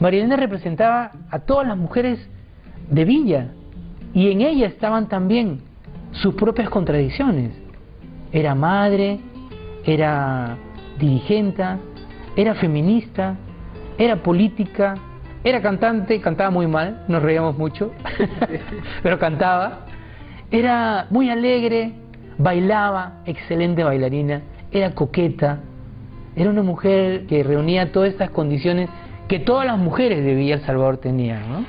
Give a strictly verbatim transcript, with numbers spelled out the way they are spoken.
María Elena representaba a todas las mujeres de Villa, y en ella estaban también sus propias contradicciones. Era madre, era dirigente, era feminista, era política, era cantante, cantaba muy mal, nos reíamos mucho, pero cantaba. Era muy alegre, bailaba, excelente bailarina, era coqueta, era una mujer que reunía todas estas condiciones que todas las mujeres de Villa El Salvador tenían, ¿no?